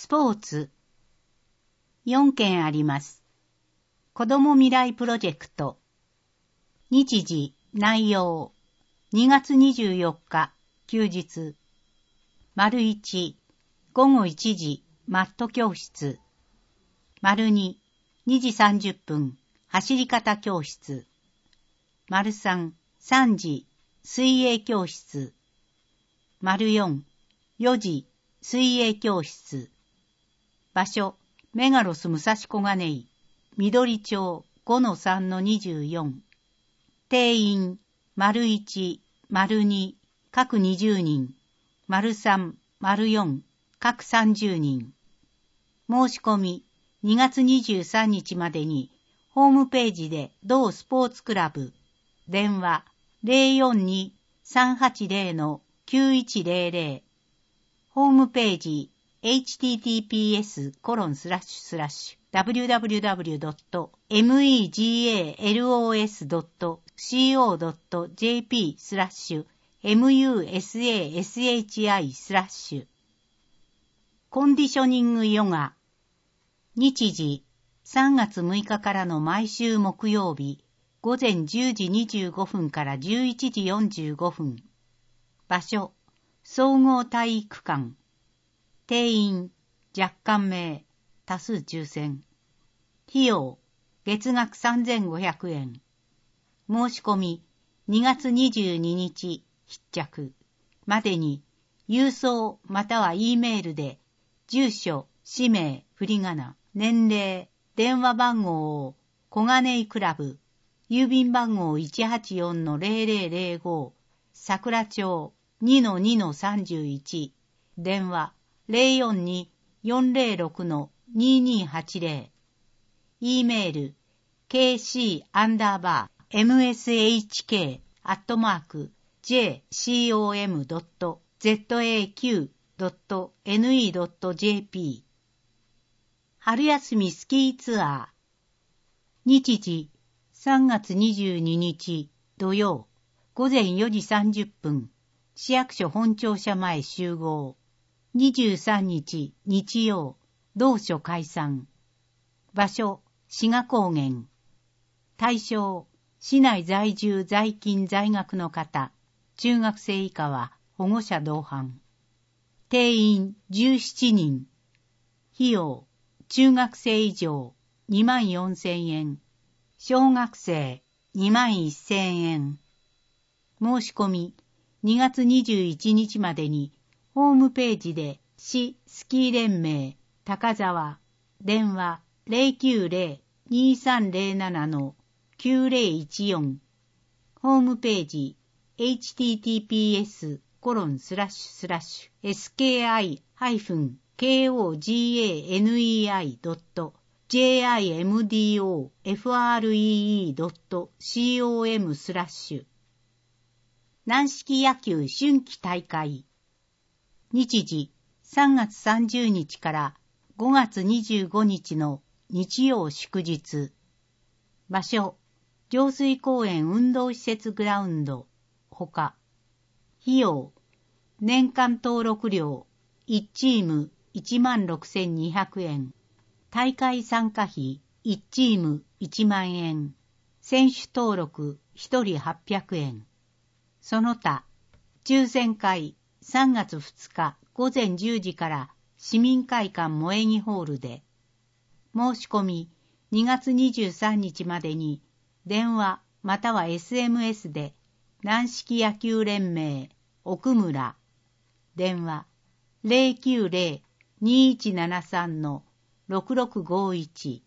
スポーツ。4件あります。子ども未来プロジェクト。日時、内容。2月24日、休日。丸1、午後1時、マット教室。丸2、2時30分、走り方教室。丸3、3時、水泳教室。丸4、4時、水泳教室。場所、メガロス武蔵小金井、緑町 5-3-24。定員、丸1、丸2、各20人、丸3、丸4、各30人。申し込み、2月23日までに、ホームページで同スポーツクラブ、電話 042-380-9100、ホームページ、https://www.megalos.co.jp/musashi/コンディショニングヨガ。日時、3月6日からの毎週木曜日、午前10時25分から11時45分。場所、総合体育館。定員、若干名、多数抽選。費用、月額3500円。申し込み、2月22日、必着。までに、郵送または E メールで、住所、氏名、振り仮名、年齢、電話番号を、小金井クラブ、郵便番号 184-0005、桜町 2-2-31、電話 042-406-2280、E メール kc_mshk@jcom.zaq.ne.jp 春休みスキーツアー。日時3月22日土曜午前4時30分市役所本庁舎前集合。23日日曜同所解散。場所志賀高原。対象市内在住在勤在学の方、中学生以下は保護者同伴。定員17人。費用中学生以上24,000円。小学生21,000円。申し込み2月21日までにホームページで市スキー連盟高沢電話 090-2307-9014 ホームページ https://ski-kogane.jimdofree.com/ 軟式野球春季大会。日時3月30日から5月25日の日曜祝日。場所上水公園運動施設グラウンドほか。費用年間登録料1チーム 16,200 円。大会参加費1チーム1万円。選手登録1人800円。その他、抽選会3月2日午前10時から市民会館萌木ホールで。申し込み2月23日までに電話または SMS で軟式野球連盟奥村電話 090-2173-6651